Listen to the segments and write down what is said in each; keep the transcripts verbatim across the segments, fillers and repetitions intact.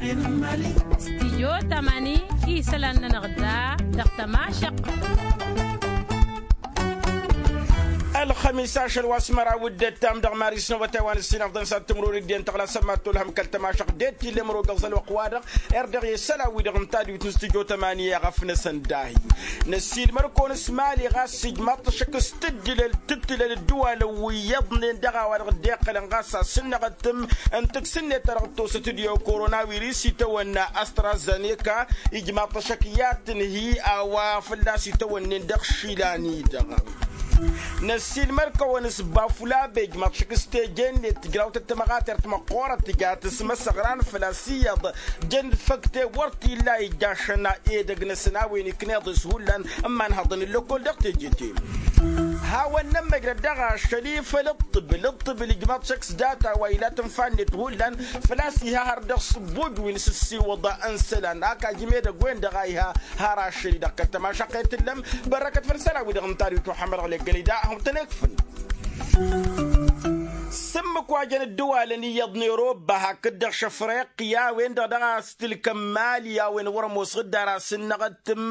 استيو تماني إيسلان نغدا دقتماشق الخميس عشر واسمرا ودت تام دغ ماريس نو تاوان السنه فضل سات تمرور الدين تغلا سمات لهم كلتما شق ديتي لمرو قزل وقوادق اردغ يسلا ويدغ نتادي وتستجو ثمانية غفنا سنداهي نسيل مركون اسمالي غاسج مطشك استدل تتل الدول ويضن دغا ورغ ديق لنغاسا سنه غتم ان تكسنه ترغتو ستوديو كورونا فيروس تونا استرازينيكا يجمع تشكيات هي او فلاسي تونا دغ شيلاني دغ نسيل مركا ونسبا فلا بيج ما تشكستي جن تجراو تتمغات ارتمقورة تجات اسم سغران فلاسية جن فكتي ورتي لا يجاشنا ايدق نسناوين كنيض سهولا اما نهضن اللوكول دقتي جيتي هاو النمى قردغا الشريف للطب للطب اللي جماعة شكس داتا وإلا تنفاني تقولا فلاسي هاردغ صبود وينسسي وضع انسلان هاكا جميدة قوين دغايها هارا الشري دقا تما شقيت اللم بركة فرسالة ودغم تاريخ محمد عليك قليداءهم تنكفن سمك واجن الدول اللي يضني روبها كدغ شفريقيا وين دغا ستل كماليا وين ورموس غدارا سنغتم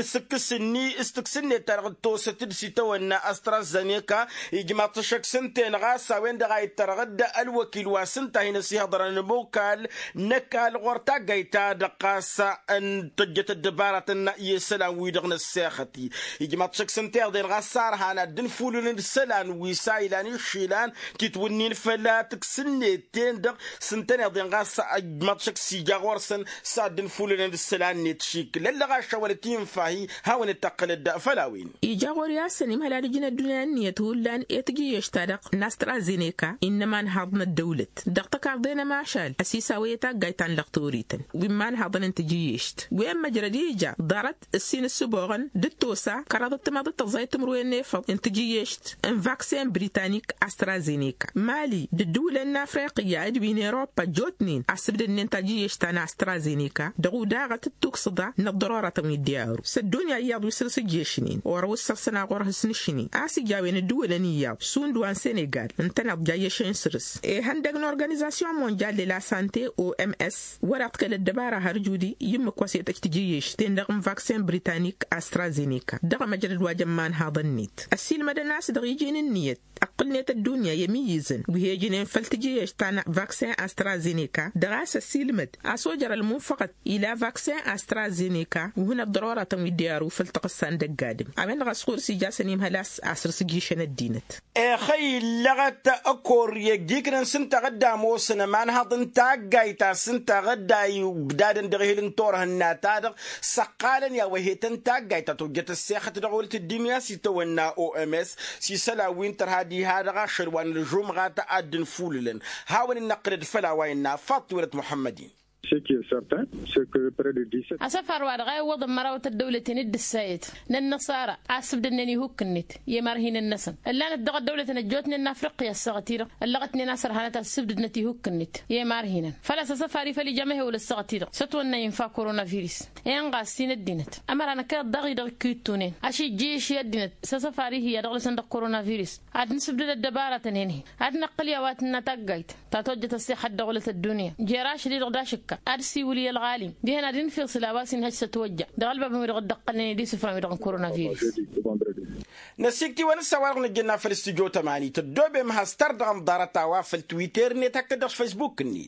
نسكسني استكسني ترغتو ستدسي تونا استرازينيكا يجمع تشك سنتين غاسا وين دغا يترغد الوكيل واسنتا هنا سيهضر نبوكال نكال غورتا قيتا دقاسا ان تجت الدبارة النائية سلام ويدغن الساختي يجمع تشك سنتين دين غاسار هانا دنفولون السلان ويسايلان الشيلان تتونين فلا تكسني تندق سنتين دين غاسا ماتشك سيجا غورسن سادن فولن السلان نتشيك للا غاشا ولتين فاهي هاون التقلد فلاوين إيجا غوريا سنم هلا رجنا الدنيا نيتهول لان يتجي يشترق ناسترازينيكا إنما نهضنا الدولة دقتك عرضينا معشال أسيساويتا قايتان لقطوريتن وما نهضنا انتجي يشت ويما جرديجا دارت السين السبوغن دتوسا كرادت تماضت تغزايت مروي النفط انتجي يشت ان فاكسين بريطانيك أسترازينيكا مالي الدولة الأفريقية أدوين أوروبا جوتنين أسبد أن تجي يشتنا أسترازينيكا دغو داغة التوكسدا نضرورة تميديارو سدوني أياد ويسرس جيشنين وروسر سنة غوره سنشنين آسي جاوين الدولة نياو سون دوان سينيغال انتنا بجايشين سرس إيه هندقن أورغانيزاسيون مونجال للا سانتي أو إم إس ورات كلا الدبارة هرجودي يمك وسيتك تجيش تندغم فاكسين بريطانيك أسترازينيكا دغم مجرد واجمان هذا النيت السيل مدى الناس دغيجين النيت أقلنية الدنيا يميزن وهي جنين فلتجي يشتانا فاكسين أسترازينيكا دراسة سيلمت أسوجر المنفقد إلى فاكسين أسترازينيكا وهنا الضرورة تمديارو فلتقصان دقادم أمين غسخور سيجاسنيم هلاس أسر سجيشن الدينت أخي لغت أكور يجيكنا سنتا غدا موسنا ما نهضن تاقايتا سنتا غدا يبدادن دغيهلن تورهن ناتادغ سقالا يا وهيتن تاقايتا توجت السيخة دغولة الدنيا سيتونا أو إم إس سيسلا وينتر هادي هذا غاشر وان الجوم غاتا أدن فوللن هاون النقرد فلا ويننا فاطورة محمدين Ce qui est certain, c'est que près de dix-sept أسفر وارغاي وضم مراوة الدولة ند السايد نالنصارى عصب دنني هوك النت يمارهين النسم اللي ندغ الدولة نجوتني ان افريقيا الصغتيرة اللغتني ناصر هانتا السبد نتي هوك النت يمارهين فلا سفاري فلي جمعه ولا الصغتيرة ستونا ينفع كورونا فيروس ينغا سين الدينت امر انا كاد دغي دغ كيتونين اشي جيش يدينت سفاري هي دغ صندوق كورونا فيروس عاد نسبد الدبارة تنيني عاد نقل يواتنا تقايت تاتوجت الصحة دولة الدنيا جراش لي دغداشك أرسي ولي الغالي دي هنا دين في صلاباس إنها ستوجه دغلبة بمرغ دقلني دي سفرة مرغ كورونا فيروس نسيكتي ونسا وارغ نجينا في الاستجو تماني تدوبي مها ستاردغم دارتا وافل تويتر نتاكدش فيسبوك نيت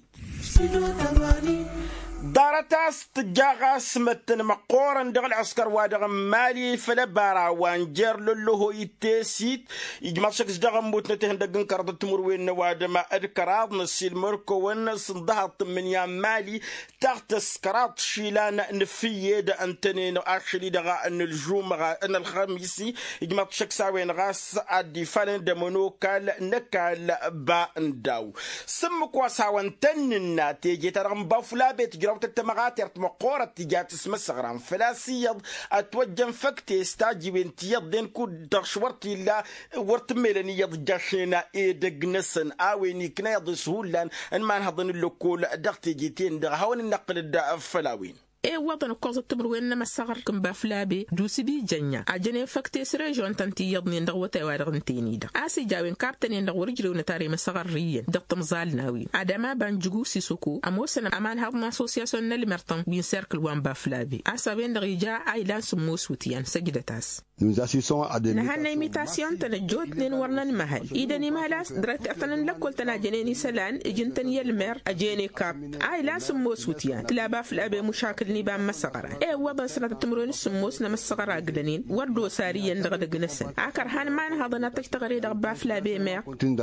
دارتاس تجاغا سمتن مقورا دغ العسكر وادغ مالي فلبارا وانجر للهو يتسيت يجمع شكس دغ موتنا تهن دغن كرد تمروين وادما ادكراد نسيل مركو ونس ضغط من يا مالي تحت سكرات شيلان نفيه د انتنين اكشلي دغ ان الجمعه ان الخميسي يجمع شكس وين غاس ادي فالن دمونوكال نكال با نداو سمك وساوان تننا تيجي ترغم بافلا بيت تتمغات يرتمقورة تجات اسم الصغران فلاسيض اتوجن فكتي استاجي بنتيض دين كود دغشورتي لا ورتميلني يض جاشينا ايدق نسن اويني كنا يض سهولا ان ما نهضن اللكول دغتي جيتين دغ هون النقل الدا فلاوين إيه وطن كوز التمروين لما الصغر كم بافلابي دوسي بي جنيا أجنين فكتيس ريجون تنتي يضني ندغو تيوارغن تيني دا آسي جاوين كابتني ندغو رجلو نتاري مسغر ريين دغت مزال ناوي عدما بانجوغو سيسوكو أموسنا أمان هضنا أسوسياسيون نالي مرتن بين سيركل وان بافلابي آسا بين دغي جا أيلان سموس وتيان سجدتاس نهان إيميتاسيون تنجوت نين ورنان مهل إذا نمهلاس درت أتنن لكل تناجنيني سلان إجنتن يلمر أجيني كاب أيلان سموس وتيان تلابا فلابي مشاكل نيبان مسغران إيه وضن سنة تمرون السموس نمسغر أقدنين وردو ساريا دغدق نسن آكر هان مان هذا تغري دغ بافلابي مير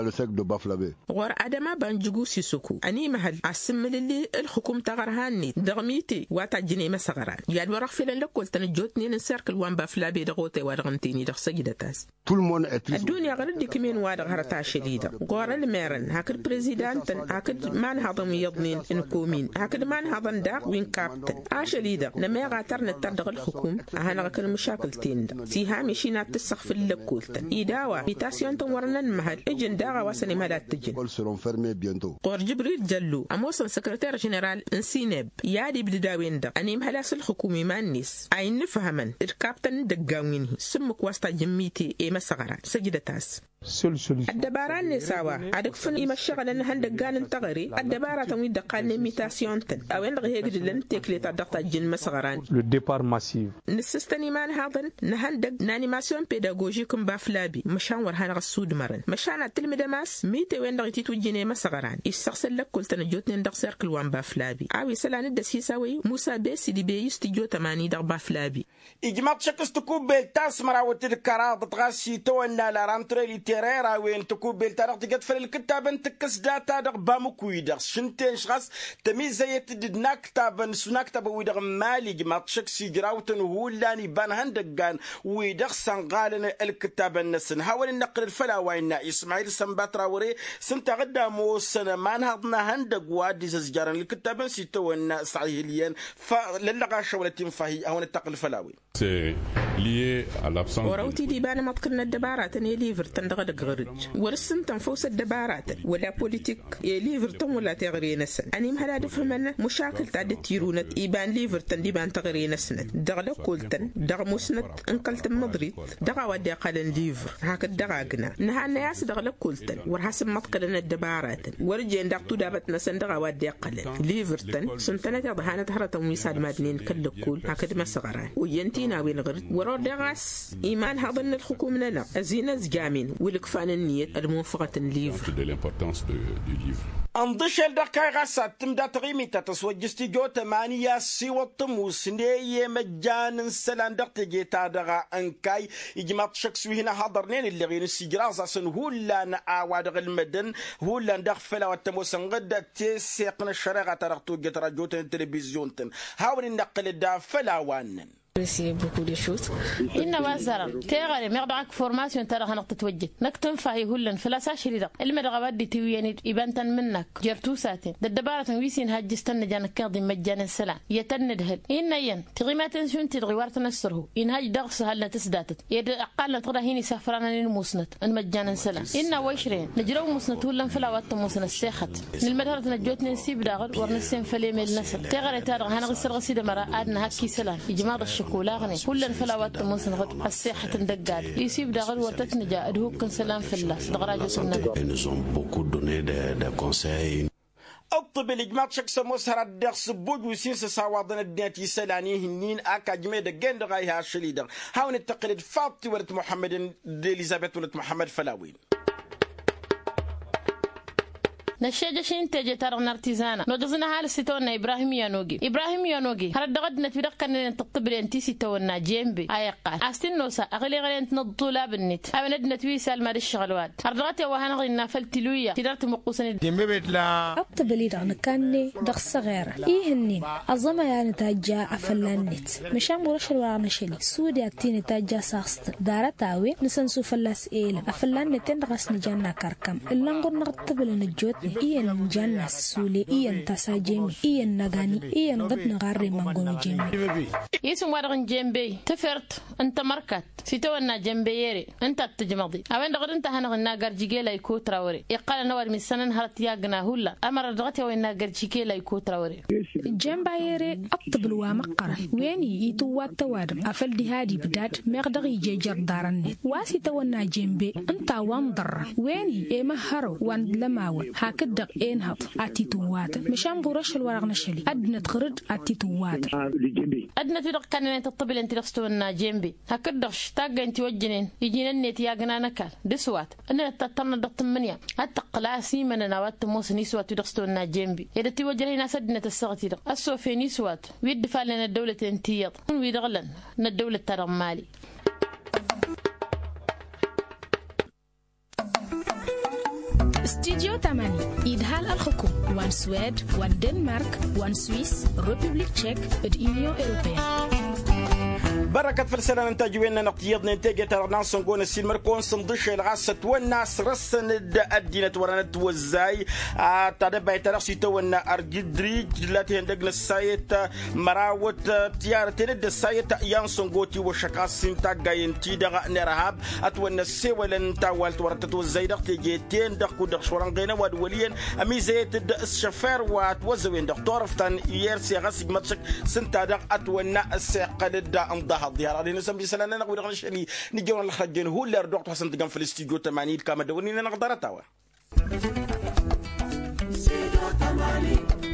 غور أدما بانجوغو سيسوكو أني مهل أسمل اللي الحكوم تغرهاني دغميتي واتجني مسغران ياد ورق فيلن لكل تنجوت نين سيركل وان بافلابي دغوتي وارغنتيني دغ سجدتاس الدنيا غردي كمين وادغ هرتا شديدة غور الميرن هاكد بريزيدانتن هاكد مان هذا ميضنين إنكومين هاكد مان هذا داق وين كابتن عاشليدة نما غاتر نتردغ الحكوم أهانا غكل مشاكل تيندا سيهامي شينا تسخ في اللكولتن إيداوا بيتاسيون تنورنا المهل إجن داغا واسني مالات تجن قور جبريل جلو أموسن سكرتير جنرال انسينيب يادي بدداوين دا أني مهلاس الحكومي مانيس أين نفهمن الكابتن دقاوينه سمك واسطا جميتي إيما سغران سجدتاس الدباران نساوا عدك فن إما الشغل أن هندقان انتغري الدبارة تنويد دقان نميتاسيون تن أو إن غير لن تكلي تدقت جن مسغران le départ massif نسستني مان هذا نهندق نانيماسيون بيداغوجيكم بافلابي مشان ورهان غسود مرن مشان التلميذ ماس ميتي وين دغتي توجيني مسغران يستغسل لك كل تنجوت ندق سيركل وان بافلابي عاوي سلان الدسيساوي موسى بيسي دي بي يستجو تماني دغ بافلابي إجماع شكس تكوب بالتاس مراوت الكراد تغاسي تونا لا رانتري تيريرا وين تكوب بالتارق تقد في الكتاب انت كس داتا دغ بامكويدغ شنتين شخص تميز زي تدنا كتاب سنا كتاب ويدغ مالي جماع شكس جراوتن هولاني بان هندقان ويدغ سنغالن الكتاب النسن حاول النقل الفلاوين اسماعيل سنباترا وري سنت غدا مو سنه ما نهضنا هندق وادي زجران الكتاب سيتونا صحيحيا فللغا شولتين فهي او نتقل الفلاوي c'est lié à l'absence وروتي دي بان مطقنا الدبارات ان ليفر تندغد غرج ورسن تنفوس الدبارات ولا بوليتيك ليفر تم ولا تغري نسن اني مهلا دفهمنا مشاكل تاع تيرونت ايبان ليفر تنديبان تغري نسن دغلا كولتن دغ مسنت انقلت مضريت دغ ودي قالن ليفر هاك دغاغنا نها الناس دغلا كولتن ورحسب مطقنا الدبارات ورجين دغتو دابت نسن دغ ودي قالن ليفر تن سنتنا تضحانه هرت وميساد مادنين كلكول هاك مسغران وينتينا وين غرد ورا دغاس ايمان هذا الحكومه لنا ازينا زجامين ولكفان النيه الموافقه الليفر de l'importance de, du livre. أنضشل دقائق ساتم دا تغيمي تتسوجستي جو تمانية سيوة موسنية مجان سلان دقتي تادغا أنكاي إجماع شخصي هنا حضرنين اللي غير السجراز أصن هولان آوادغ المدن هولان دغفلا والتموسن غدا تيسيقنا الشريعة ترغتو جترا جوتن التلفزيون تن هاول النقل دا فلا وانن apprécié beaucoup de choses. إننا وزارة تيغالي مقدعك فورماسيون ترى هنقطة توجه نكتم فهي هلن فلا ساشري دا المدغبات دي توياني إبانتن منك جرتو ساتين ددبارة ويسين هاجستن جانك كاضي مجانا السلام يتند هل إن ين تغيما تنسون تلغي وارتنا السرهو إن هاج دغس هلا تسداتت يد أقل ترى هيني سافرانا للموسنت المجانا السلام إننا ويشرين نجرو موسنت هلن فلا وات موسن السيخت المدغرة نجوت نسيب داغل ورنسين فلي من النسل تيغالي تارغ هنغسر غسيد مرا آدنا هكي سلام إجماع شكولاغني كلن فلاوات موسن غد الساحة دقال يسيب دغل وتتنجا ادهو كن سلام في الله دغراجو سنة nous ont beaucoup donné des, des conseils. الطب الإجماع شخص مسهر الدرس بود وسين سواضن الدنيا سلاني هنين أكا جميد جند غايها شليدر هاون التقليد فاطي ولد محمد إليزابيث ولد محمد فلاوين نشجع شين تجي ترى نرتزانا نودزنا حال ستونا إبراهيم يانوجي إبراهيم يانوجي هرد غد نتفرق كان تطبل أنتي ستونا جيمبي أيقال أستن نوسا أغلي غلي أنت نضطولا بالنت أبند نتوي سالما الشغلوات هردغت وهنا غينا فلتلويا تدرت مقوسن ديمبيت لا أطبلي دغنا كاني دغ صغيرة إيه هنين أظما يعني تاجا أفلان نت مشان مرش الورانة شلي سودي أتيني تاجا ساست دارة تاوي نسنسو فلاس إيلا أفلان نتين دغس نجانا كركم إلا نقول نغطبل نجوتني جيمي إيان جانا سولي إيان تاسا جيمي إيان نغاني إيان غد نغاري مانغونو جيمي يسم وارغن جيمبي تفرت انت مركات سيتونا جيمبييري انت تجمضي اوين دغد انت هنغنا غارجيجي لا يكو تراوري يقال نوار من سنن هرت ياغنا هولا امر دغتي وين غارجيجي لا يكو تراوري جيمبايري اطبل ومقره ويني يتو واتواد افل دي هادي بدات مغدغي جيجر دارن واسي تونا جيمبي انت وانضر ويني اي مهرو وان لماو هكدق انهض اتيتوات مشان بورش الورغنا شلي ادنا تخرج اتيتوات ادنا تدق كان تطبل انت لستونا جيمبي هكدش تاغ انت وجنين يجينا نيت ياغنا نكال دسوات انا تطن دق منيا اتقلاسي من نوات موس نيسوات دقستونا جيمبي اذا تي وجرينا سدنا السغتي دق اسو في نيسوات ويد فالنا الدوله انتيط ويدغلن ان الدوله ترمالي استديو تمانية إدهال الحكوم وان سويد وان دنمارك وان سويس ريبوبليك تشيك اليونيون أوروبية بركة فلسلة ننتاجوين نقيض ننتاج ترنان سنقون السيلمر كون صندوش العاسة والناس رسن الدينة ورانت وزاي تدبع ترسي تونا أرجدري جلاتي هندقنا السايت مراوت تيارة ند السايت يان سنقوتي وشكاس سنتا غاين تيدغ نرهاب أتوانا سيوالن تاوالت ورتت وزاي دق تيجيتين دق ودق شورانغينا وادوليين أميزيت الشفار واتوزوين دق طورفتان يرسي غسي مدشك سنتا دق أتوانا الساقل دا انضح الظهر علينا نسمي سلامنا نقول غنش يعني نجيونا الخرجين هو اللي ردوق حسن تقام في الاستديو ثمانين كما دوني نقدر توا